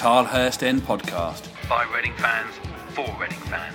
Tilehurst End podcast. By Reading fans, for Reading fans.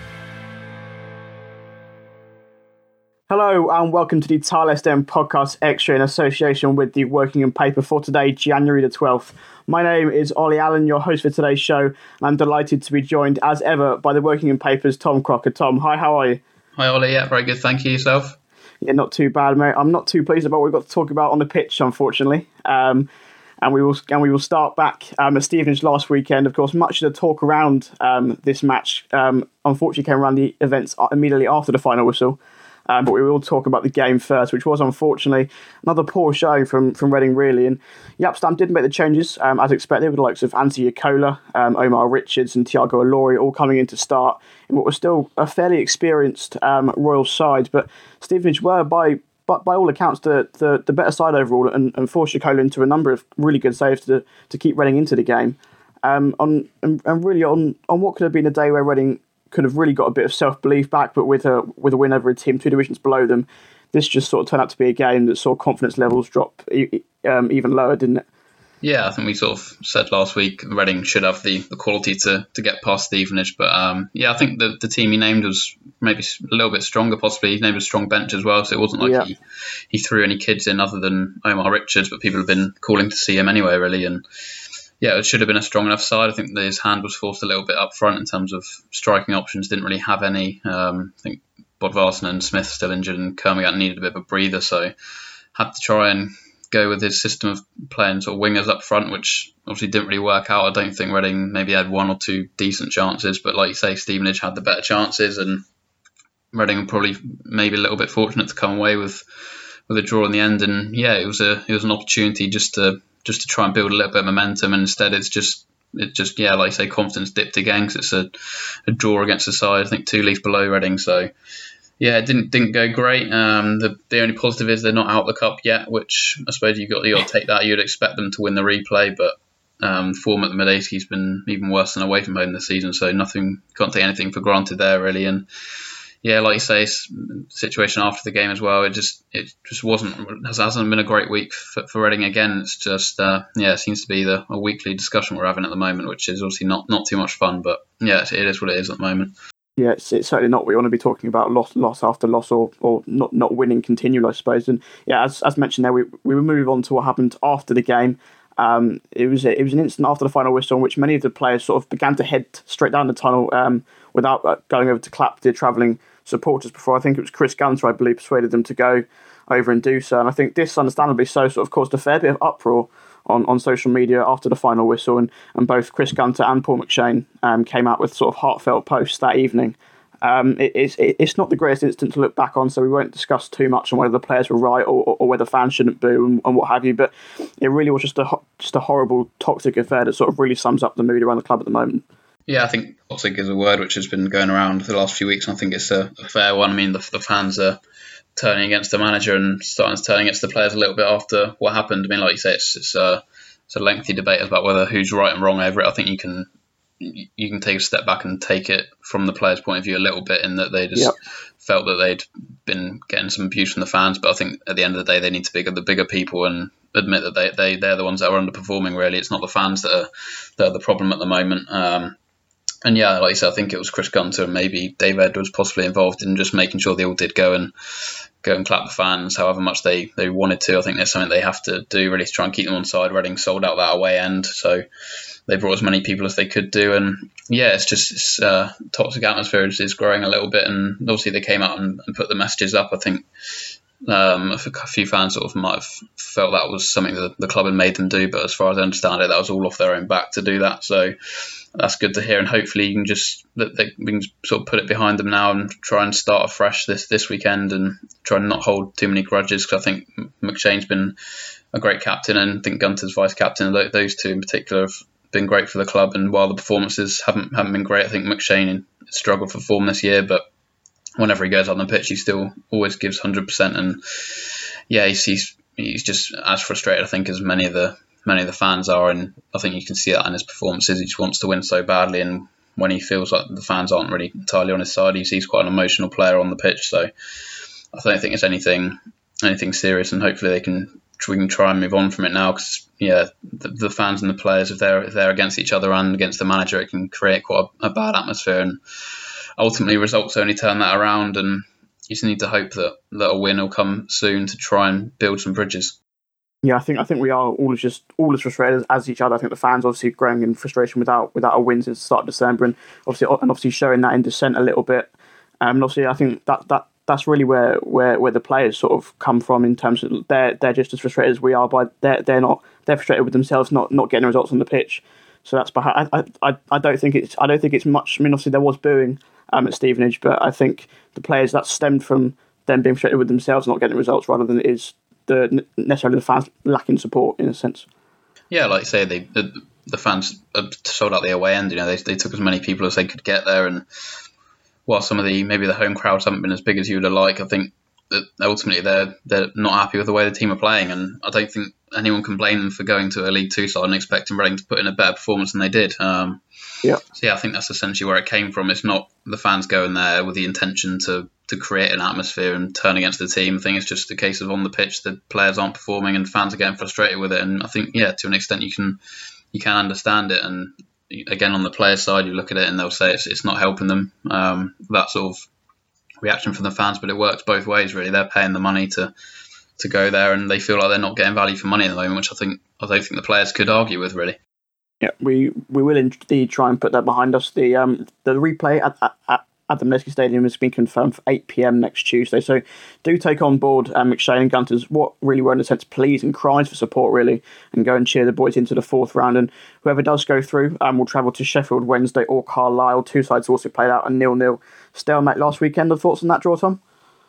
Hello and welcome to the Tilehurst End podcast extra in association with the Working in Paper for today, January the 12th. My name is Ollie Allen, your host for today's show, and I'm delighted to be joined as ever by the Working in Paper's Tom Crocker. Tom, hi, how are you? Hi Ollie, yeah, very good, thank you. Yourself? Yeah, not too bad, mate. I'm not too pleased about what we've got to talk about on the pitch, unfortunately. And we will start back at Stevenage last weekend. Of course, much of the talk around this match unfortunately came around the events immediately after the final whistle. But we will talk about the game first, which was unfortunately another poor showing from Reading, really. And Jaap Stam did make the changes as expected, with the likes of Anthony Yakola, Omar Richards, and Thiago Ilori all coming in to start in what was still a fairly experienced Royal side. But Stevenage were, by all accounts, the better side overall, and forced Yakola into a number of really good saves to keep Reading into the game. And really on what could have been a day where Reading could have really got a bit of self-belief back, but with a win over a team 2 divisions below them, this just sort of turned out to be a game that saw confidence levels drop even lower, didn't it? Yeah, I think we sort of said last week Reading should have the quality to get past Stevenage, but I think the team he named was maybe a little bit stronger possibly. He named a strong bench as well, so it wasn't like he threw any kids in other than Omar Richards, but people have been calling to see him anyway, really, and yeah, it should have been a strong enough side. I think his hand was forced a little bit up front in terms of striking options. Didn't really have any. I think Bodvarsson and Smith still injured, and Kermorgant needed a bit of a breather, so had to try and go with his system of playing sort of wingers up front, which obviously didn't really work out. I don't think Reading maybe had one or two decent chances, but like you say, Stevenage had the better chances, and Reading were probably maybe a little bit fortunate to come away with a draw in the end. And yeah, it was an opportunity just to try and build a little bit of momentum, and instead it just like you say, confidence dipped again because it's a draw against a side I think 2 leagues below Reading. So yeah, it didn't go great. The only positive is they're not out of the cup yet, which I suppose you got to take that. You'd expect them to win the replay, but form at the Medeski's been even worse than away from home this season, so can't take anything for granted there, really. And yeah, like you say, situation after the game as well, it just hasn't been a great week for Reading again. It's just it seems to be a weekly discussion we're having at the moment, which is obviously not too much fun, but yeah, it is what it is at the moment. Yeah, it's certainly not what we want to be talking about, loss after loss, or not winning continually, I suppose. And yeah, as mentioned there, we will move on to what happened after the game. It was an instant after the final whistle in which many of the players sort of began to head straight down the tunnel without going over to clap their travelling supporters before. I think it was Chris Gunter, I believe, persuaded them to go over and do so. And I think this, understandably so, sort of caused a fair bit of uproar on social media after the final whistle. And both Chris Gunter and Paul McShane came out with sort of heartfelt posts that evening. It's not the greatest incident to look back on, so we won't discuss too much on whether the players were right or whether fans shouldn't boo and what have you. But it really was just a horrible, toxic affair that sort of really sums up the mood around the club at the moment. Yeah, I think toxic is a word which has been going around for the last few weeks, and I think it's a fair one. I mean, the fans are turning against the manager and starting to turn against the players a little bit after what happened. I mean, like you say, it's a lengthy debate about whether who's right and wrong over it. I think you can take a step back and take it from the players' point of view a little bit, in that they just felt that they'd been getting some abuse from the fans. But I think at the end of the day, they need to be the bigger people and admit that they're the ones that are underperforming. Really, it's not the fans that are the problem at the moment. And yeah, like you said, I think it was Chris Gunter and maybe Dave Edwards possibly involved in just making sure they all did go and clap the fans however much they wanted to. I think there's something they have to do really to try and keep them on side. Reading sold out that away end, so they brought as many people as they could do. And yeah, it's toxic atmosphere is growing a little bit, and obviously they came out and put the messages up. I think a few fans sort of might have felt that was something that the club had made them do, but as far as I understand it, that was all off their own back to do that. So that's good to hear, and hopefully we can sort of put it behind them now and try and start afresh this weekend and try and not hold too many grudges, because I think McShane's been a great captain, and I think Gunter's vice captain. Those two in particular have been great for the club, and while the performances haven't been great, I think McShane struggled for form this year, but whenever he goes on the pitch, he still always gives 100%. And yeah, he's just as frustrated, I think, as many of the fans are, and I think you can see that in his performances. He just wants to win so badly, and when he feels like the fans aren't really entirely on his side, he's quite an emotional player on the pitch. So I don't think it's anything serious, and hopefully they can we can try and move on from it now, because the fans and the players, if they're against each other and against the manager, it can create quite a bad atmosphere, and ultimately results only turn that around, and you just need to hope that a win will come soon to try and build some bridges. Yeah, I think we are all as frustrated as each other. I think the fans obviously growing in frustration without a win since the start of December, and obviously showing that in dissent a little bit. And obviously, I think that's really where the players sort of come from, in terms of they're just as frustrated as we are, but they're frustrated with themselves not getting the results on the pitch. So that's behind. I don't think it's much. I mean, obviously there was booing at Stevenage, but I think the players, that stemmed from them being frustrated with themselves not getting results, rather than it is necessarily the fans lacking support, in a sense. Yeah, like you say, the fans sold out the away end. They took as many people as they could get there, and while some of maybe the home crowds haven't been as big as you would have liked, I think that ultimately they're not happy with the way the team are playing, and I don't think anyone can blame them for going to a League Two side and expecting Reading to put in a better performance than they did. So I think that's essentially where it came from. It's not the fans going there with the intention to create an atmosphere and turn against the team. I think it's just a case of on the pitch the players aren't performing and fans are getting frustrated with it. And I think to an extent you can understand it. And again, on the player side, you look at it and they'll say it's not helping them. That sort of reaction from the fans, but it works both ways really. They're paying the money to go there, and they feel like they're not getting value for money at the moment, which I don't think the players could argue with really. Yeah, we will indeed try and put that behind us. The replay at the Medeski Stadium has been confirmed for 8 p.m. next Tuesday. So do take on board McShane and Gunters what really were in a sense pleas and cries for support really, and go and cheer the boys into the fourth round. And whoever does go through will travel to Sheffield Wednesday or Carlisle. Two sides also played out a 0-0 stalemate last weekend. The thoughts on that draw, Tom?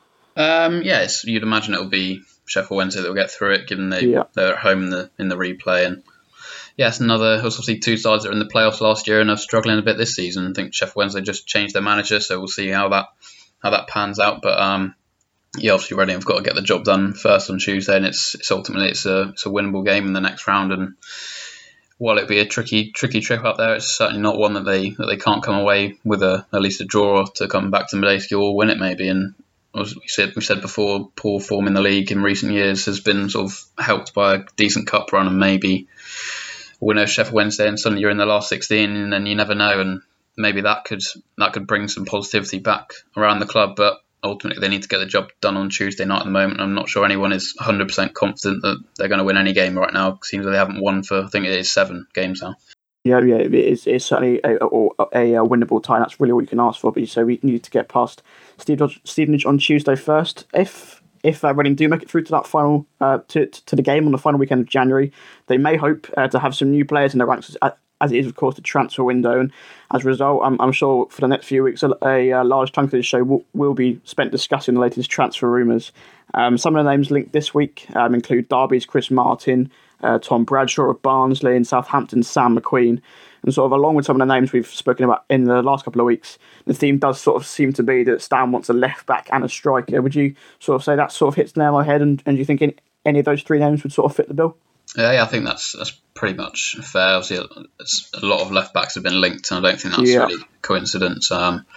Yes, you'd imagine it'll be Sheffield Wednesday that will get through it, given they're at home in the replay. And yes, obviously two sides that were in the playoffs last year and are struggling a bit this season. I think Sheffield Wednesday just changed their manager, so we'll see how that pans out. But obviously Reading have got to get the job done first on Tuesday, and it's ultimately a winnable game in the next round. And while it'd be a tricky trip up there, it's certainly not one that they can't come away with at least a draw to come back to Medeski or win it maybe. And as we said before, poor form in the league in recent years has been sort of helped by a decent cup run, and maybe win over Sheffield Wednesday and suddenly you're in the last 16, and then you never know, and maybe that could bring some positivity back around the club. But ultimately they need to get the job done on Tuesday night at the moment. I'm not sure anyone is 100% confident that they're going to win any game right now. It seems like they haven't won for, I think it is 7 games now. Yeah, it's certainly a winnable tie. That's really all you can ask for. But so we need to get past Stevenage on Tuesday first. If Reading do make it through to that final to the game on the final weekend of January, they may hope to have some new players in their ranks, as it is, of course, the transfer window. And as a result, I'm sure for the next few weeks, a large chunk of this show will be spent discussing the latest transfer rumours. Some of the names linked this week include Derby's Chris Martin, Tom Bradshaw of Barnsley, and Southampton's Sam McQueen. And sort of along with some of the names we've spoken about in the last couple of weeks, the theme does sort of seem to be that Stan wants a left back and a striker. Would you sort of say that sort of hits the nail on the head, and do you think any of those three names would sort of fit the bill? Yeah, I think that's pretty much fair. Obviously, a lot of left backs have been linked, and I don't think that's really coincidence.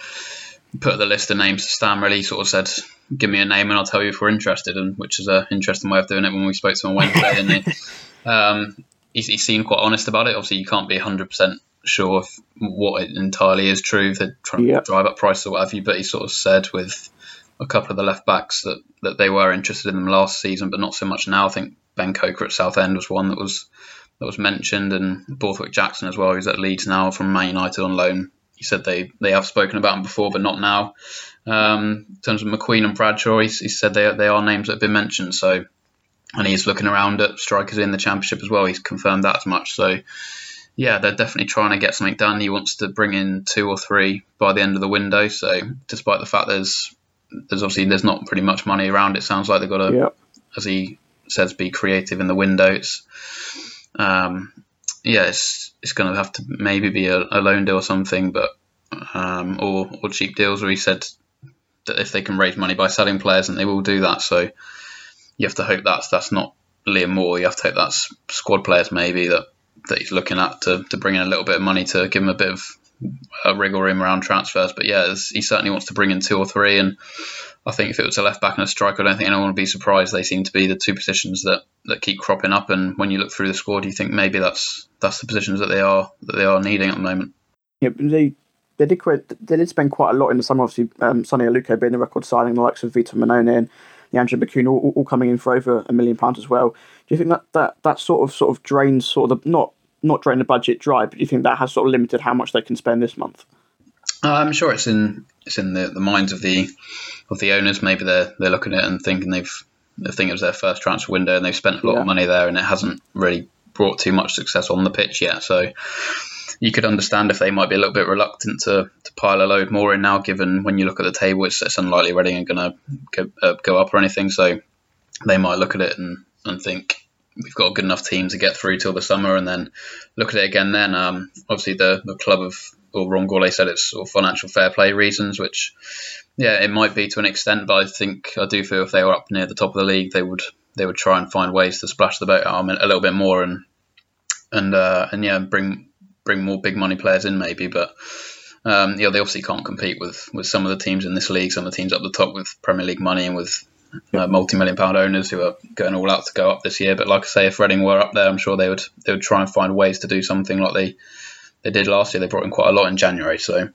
Put the list of names to Stan really sort of said, give me a name and I'll tell you if we're interested, and which is an interesting way of doing it when we spoke to him on Wednesday, didn't he? He seemed quite honest about it. Obviously, you can't be 100% sure if what it entirely is true, if they're trying to drive up prices or what have you, but he sort of said with a couple of the left backs that they were interested in them last season, but not so much now. I think Ben Coker at Southend was one that was mentioned, and Borthwick Jackson as well, who's at Leeds now from Man United on loan. He said they have spoken about him before, but not now. In terms of McQueen and Bradshaw, he said they are names that have been mentioned. So, and he's looking around at strikers in the Championship as well. He's confirmed that as much. So, yeah, they're definitely trying to get something done. He wants to bring in 2 or 3 by the end of the window. So, despite the fact there's not pretty much money around, it sounds like they've got to, as he says, be creative in the window. It's going to have to maybe be a loan deal or something, but or cheap deals. Where he said that if they can raise money by selling players, then they will do that. So you have to hope that's not Liam Moore. You have to hope that's squad players maybe that he's looking at to bring in a little bit of money to give him a bit of a wriggle room around transfers. But yeah, he certainly wants to bring in 2 or 3, and I think if it was a left back and a striker, I don't think anyone would be surprised. They seem to be the two positions that keep cropping up. And when you look through the squad, you think maybe that's the positions that they are needing at the moment. Yeah, they did spend quite a lot in the summer. Obviously, Sonny Aluko being the record signing, the likes of Vito Manone and Leandro Bacuna all coming in for over £1 million as well. Do you think that sort of drains not drain the budget dry, but do you think that has sort of limited how much they can spend this month? I'm sure it's in the minds of the owners. Maybe they're looking at it and thinking they think it was their first transfer window and they've spent a lot of money there and it hasn't really brought too much success on the pitch yet. So you could understand if they might be a little bit reluctant to pile a load more in now, given when you look at the table, it's unlikely Reading are going to go up or anything. So they might look at it and think we've got a good enough team to get through till the summer, and then look at it again then. Obviously, the club Ron Gourlay said it's sort of financial fair play reasons, which, yeah, it might be to an extent, but I do feel if they were up near the top of the league, they would try and find ways to splash the boat out a little bit more and bring more big money players in maybe, but they obviously can't compete with some of the teams in this league, some of the teams up the top with Premier League money and with multi-million-pound owners who are going all out to go up this year. But like I say, if Reading were up there, I'm sure they would try and find ways to do something like they did last year. They brought in quite a lot in January, so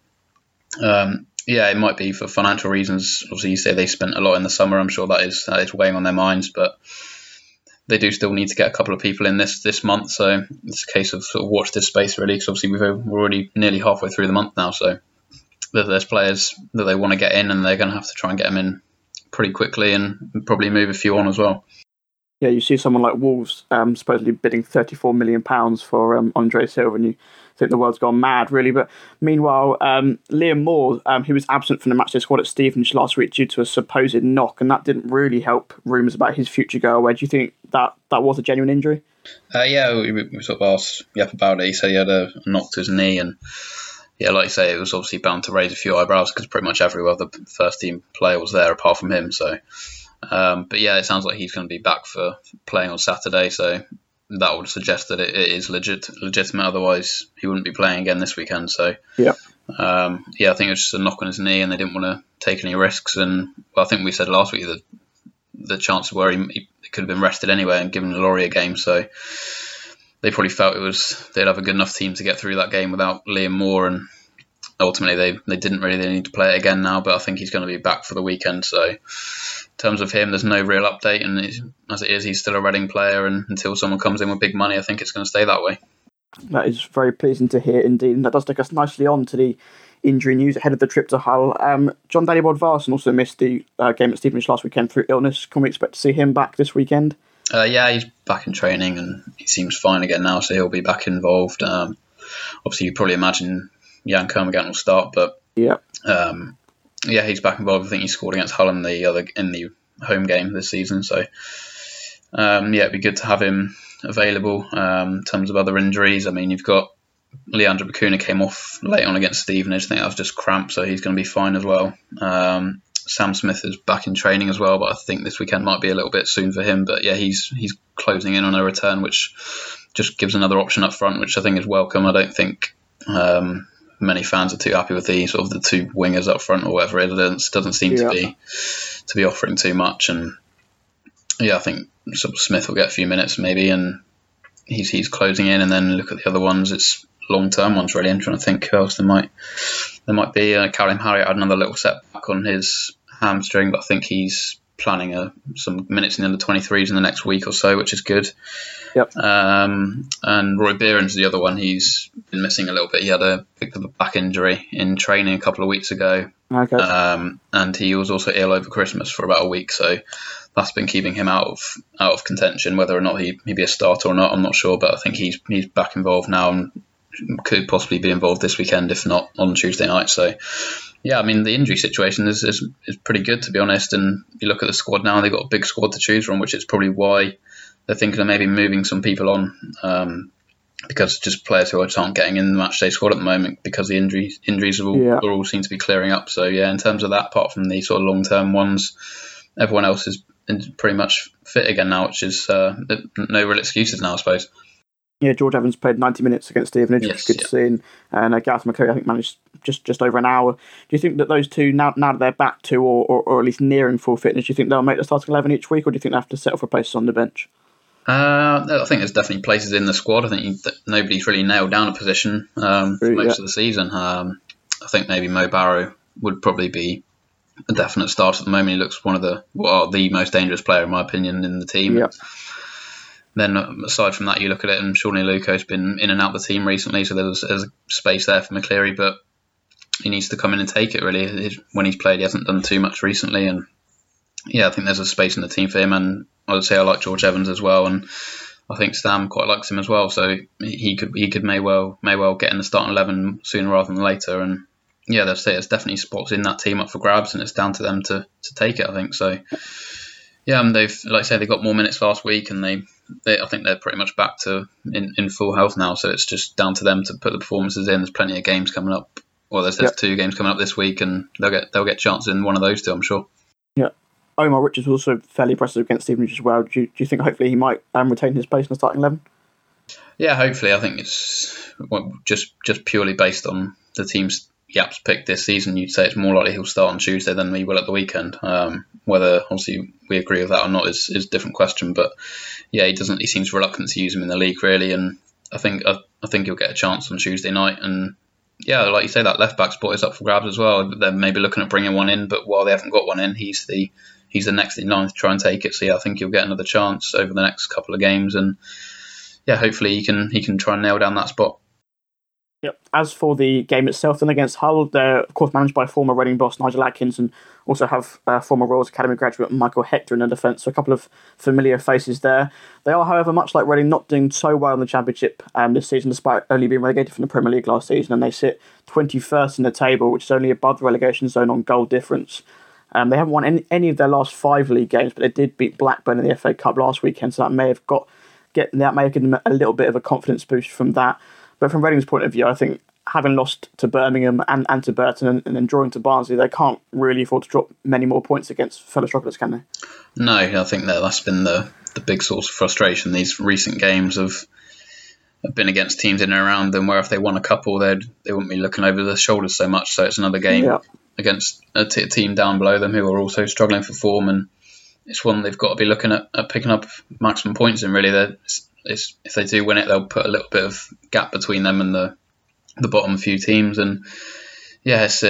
it might be for financial reasons. Obviously, you say they spent a lot in the summer. I'm sure that is weighing on their minds, but they do still need to get a couple of people in this month. So it's a case of sort of watch this space really, because obviously we're already nearly halfway through the month now. So there's players that they want to get in, and they're going to have to try and get them in pretty quickly and probably move a few on as well. Yeah, you see someone like Wolves supposedly bidding £34 million for Andre Silva, and you think the world's gone mad, really. But meanwhile, Liam Moore, he was absent from the matchday squad at Stevenage last week due to a supposed knock, and that didn't really help rumours about his future go away. Do you think that was a genuine injury? We sort of asked Jeppe about it. He said he had a knock to his knee, and yeah, like you say, it was obviously bound to raise a few eyebrows because pretty much every other first team player was there apart from him. So, but yeah, it sounds like he's going to be back for playing on Saturday. So that would suggest that it is legitimate. Otherwise, he wouldn't be playing again this weekend. So I think it was just a knock on his knee, and they didn't want to take any risks. And I think we said last week that the chances were he could have been rested anyway and given Laurie a game. So they probably felt they'd have a good enough team to get through that game without Liam Moore, and ultimately they didn't really need to play it again now, but I think he's going to be back for the weekend. So in terms of him, there's no real update, and as it is, he's still a Reading player, and until someone comes in with big money, I think it's going to stay that way. That is very pleasing to hear indeed, and that does take us nicely on to the injury news ahead of the trip to Hull. John Daly Bodvarsson also missed the game at Stevenage last weekend through illness. Can we expect to see him back this weekend? He's back in training and he seems fine again now, so he'll be back involved. Obviously, you probably imagine Jan Kermorgant will start, but he's back involved. I think he scored against Hull in the home game this season, so it'd be good to have him available. In terms of other injuries, I mean, you've got Leandro Bacuna came off late on against Stevenage. I think that was just cramp, so he's going to be fine as well. Sam Smith is back in training as well, but I think this weekend might be a little bit soon for him. But yeah, he's closing in on a return, which just gives another option up front, which I think is welcome. I don't think many fans are too happy with the sort of the two wingers up front or whatever it is. It doesn't seem to be offering too much. And yeah, I think sort of Smith will get a few minutes maybe, and he's closing in. And then look at the other ones. It's long-term ones really. I'm trying to think who else there might be. Callum Harriott had another little setback on his hamstring, but I think he's planning some minutes in the under-23s in the next week or so, which is good. Yep. And Roy Beeran's the other one. He's been missing a little bit. He had picked up a back injury in training a couple of weeks ago. Okay. And he was also ill over Christmas for about a week, so that's been keeping him out of contention. Whether or not he'd be a starter or not, I'm not sure, but I think he's back involved now and could possibly be involved this weekend, if not on Tuesday night. So yeah, I mean, the injury situation is pretty good, to be honest. And you look at the squad now, they've got a big squad to choose from, which is probably why they're thinking of maybe moving some people on, because just players who aren't getting in the matchday squad at the moment because the injuries all seem to be clearing up. So yeah, in terms of that, apart from the sort of long-term ones, everyone else is pretty much fit again now, which is no real excuses now, I suppose. Yeah, George Evans played 90 minutes against Stevenage, which Yes, is good to see. And Gareth McCleary, I think, managed just over an hour. Do you think that those two, now that they're back to or at least nearing full fitness, do you think they'll make the starting 11 each week, or do you think they have to settle for places on the bench? I think there's definitely places in the squad. I think nobody's really nailed down a position for most of the season. I think maybe Mo Barrow would probably be a definite start at the moment. He looks one of the most dangerous player, in my opinion, in the team. Yep. Then aside from that, you look at it, and Shawnee Luco's been in and out of the team recently, so there's a space there for McCleary, but he needs to come in and take it, really. When he's played, he hasn't done too much recently, and I think there's a space in the team for him, and I would say I like George Evans as well, and I think Stam quite likes him as well, so he could may well get in the starting 11 sooner rather than later, and there's definitely spots in that team up for grabs, and it's down to them to take it, I think. So they've, like I say, they got more minutes last week, and I think they're pretty much back to in full health now, so it's just down to them to put the performances in. There's plenty of games coming up. Well, there's 2 games coming up this week, and they'll get chances in one of those 2, I'm sure. Yeah. Omar Richards was also fairly impressive against Stevenage as well. Do you think hopefully he might retain his place in the starting 11? Yeah, hopefully. I think it's just purely based on the team's Yaps pick this season. You'd say it's more likely he'll start on Tuesday than he will at the weekend. Whether obviously we agree with that or not is a different question. But he seems reluctant to use him in the league really, and I think he'll get a chance on Tuesday night. And like you say, that left back spot is up for grabs as well. They're maybe looking at bringing one in, but while they haven't got one in, he's the next in line to try and take it. So I think he'll get another chance over the next couple of games, and hopefully he can try and nail down that spot. Yep. As for the game itself, then against Hull, they're of course managed by former Reading boss Nigel Atkins, and also have former Royals Academy graduate Michael Hector in the defence. So a couple of familiar faces there. They are, however, much like Reading, not doing so well in the Championship this season, despite only being relegated from the Premier League last season, and they sit 21st in the table, which is only above the relegation zone on goal difference. They haven't won any of their last 5 league games, but they did beat Blackburn in the FA Cup last weekend, so that may have given them a little bit of a confidence boost from that. But from Reading's point of view, I think having lost to Birmingham and to Burton and then drawing to Barnsley, they can't really afford to drop many more points against fellow strugglers, can they? No, I think that's been the big source of frustration. These recent games have been against teams in and around them, where if they won a couple, they wouldn't be looking over their shoulders so much. So it's another game against a team down below them who are also struggling for form, and it's one they've got to be looking at picking up maximum points in. Really, if they do win it, they'll put a little bit of gap between them and the bottom few teams. And it's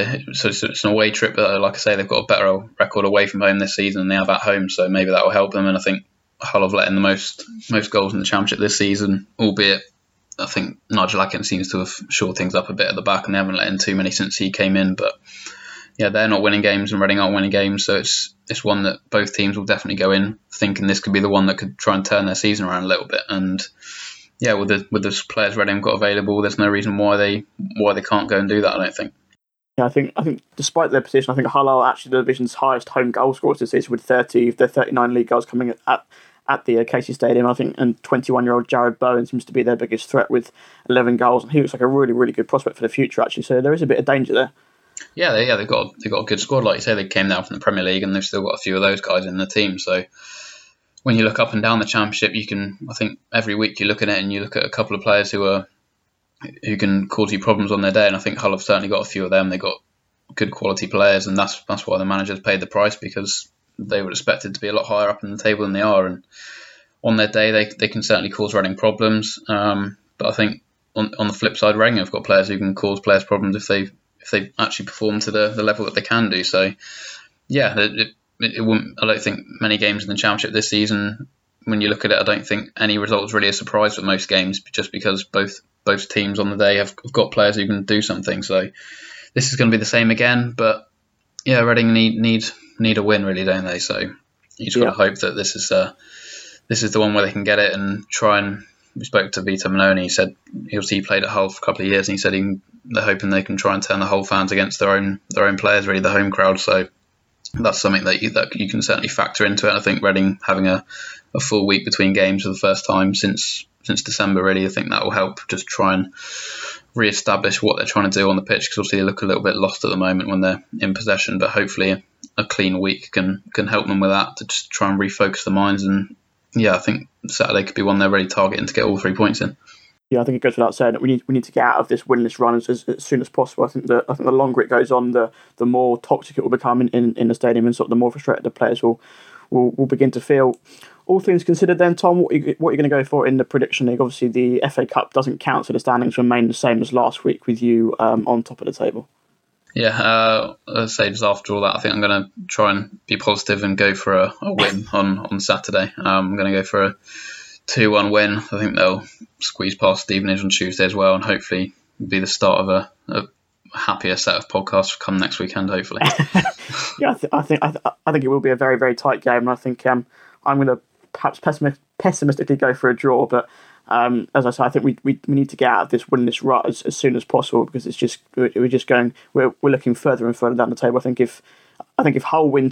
an away trip, but like I say, they've got a better record away from home this season than they have at home, so maybe that will help them. And I think Hull have let in the most goals in the Championship this season, albeit I think Nigel Atkins seems to have shored things up a bit at the back, and they haven't let in too many since he came in. But they're not winning games, and Reading aren't winning games, so it's one that both teams will definitely go in thinking this could be the one that could try and turn their season around a little bit. And with the players Reading got available, there's no reason why they can't go and do that, I don't think. Yeah, I think despite their position, I think Hull are actually the division's highest home goal scorers this season, with 30 of their 39 league goals coming at the Casey Stadium, I think, and 21-year-old Jared Bowen seems to be their biggest threat with 11 goals, and he looks like a really, really good prospect for the future, actually, so there is a bit of danger there. They've got a good squad. Like you say, they came down from the Premier League, and they've still got a few of those guys in the team. So when you look up and down the Championship, I think every week you look at it and you look at a couple of players who can cause you problems on their day. And I think Hull have certainly got a few of them. They've got good quality players, and that's why the managers paid the price, because they were expected to be a lot higher up in the table than they are. And on their day, they can certainly cause Reading problems. But I think on the flip side, Reading have got players who can cause players problems if they actually perform to the level that they can do. So, it wouldn't. I don't think many games in the Championship this season, when you look at it, I don't think any result is really a surprise for most games, just because both teams on the day have got players who can do something. So this is going to be the same again. But Reading need a win, really, don't they? So you just got to hope that this is the one where they can get it and try and. We spoke to Vito Maloney. He said he played at Hull for a couple of years, and he said they're hoping they can try and turn the Hull fans against their own players, really, the home crowd. So that's something that you can certainly factor into it. I think Reading having a full week between games for the first time since December, really, I think that will help just try and re-establish what they're trying to do on the pitch, because obviously they look a little bit lost at the moment when they're in possession. But hopefully a clean week can help them with that, to just try and refocus the minds. And I think Saturday could be one they're really targeting to get all 3 points in. Yeah, I think it goes without saying that we need to get out of this winless run as soon as possible. I think the longer it goes on, the more toxic it will become in the stadium, and sort of the more frustrated the players will begin to feel. All things considered, then, Tom, what are you going to go for in the prediction league? Obviously, the FA Cup doesn't count, so the standings remain the same as last week, with you on top of the table. Yeah, I'd say just after all that, I think I'm going to try and be positive and go for a win on Saturday. I'm going to go for a 2-1 win. I think they'll squeeze past Stevenage on Tuesday as well, and hopefully be the start of a happier set of podcasts come next weekend, hopefully. Yeah, I think it will be a very, very tight game, and I think I'm going to perhaps pessimistically go for a draw, but as I said, I think we need to get out of this winless rut as soon as possible, because it's just we're looking further and further down the table. I think if Hull win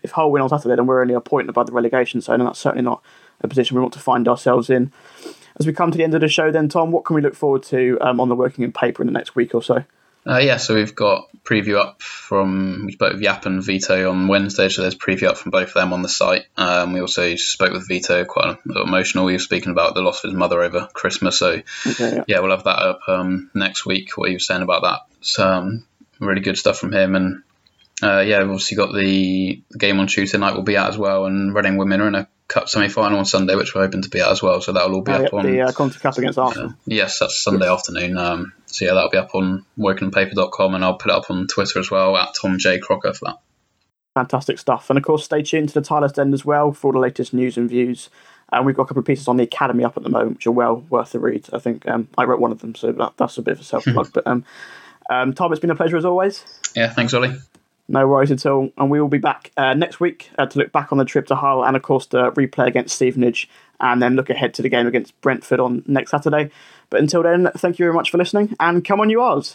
on Saturday, then we're only a point above the relegation zone, and that's certainly not a position we want to find ourselves in. As we come to the end of the show, then, Tom, what can we look forward to on the Working in Paper in the next week or so? So we've got preview up we spoke with Yap and Vito on Wednesday, so there's preview up from both of them on the site. We also spoke with Vito, quite emotional. He was speaking about the loss of his mother over Christmas, so we'll have that up next week, what he was saying about that. So really good stuff from him, and we've obviously got the game on Tuesday night we'll be at as well, and Reading women are in a cup semi-final on Sunday, which we're hoping to be at as well, so that'll all be up on the Conti Cup against Arsenal. Yes, that's Sunday afternoon. That'll be up on workingpaper.com, and I'll put it up on Twitter as well at Tom J Crocker for that. Fantastic stuff, and of course stay tuned to the Tilehurst End as well for all the latest news and views. We've got a couple of pieces on the Academy up at the moment, which are well worth the read. I think I wrote one of them, so that's a bit of a self-plug. But Tom, it's been a pleasure as always. Yeah, thanks, Ollie. No worries at all. And we will be back next week to look back on the trip to Hull, and of course the replay against Stevenage, and then look ahead to the game against Brentford on next Saturday. But until then, thank you very much for listening, and come on you Oz.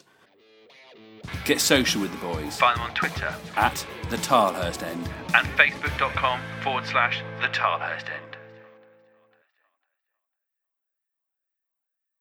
Get social with the boys. Find them on Twitter at the Tilehurst End and facebook.com/the Tilehurst End.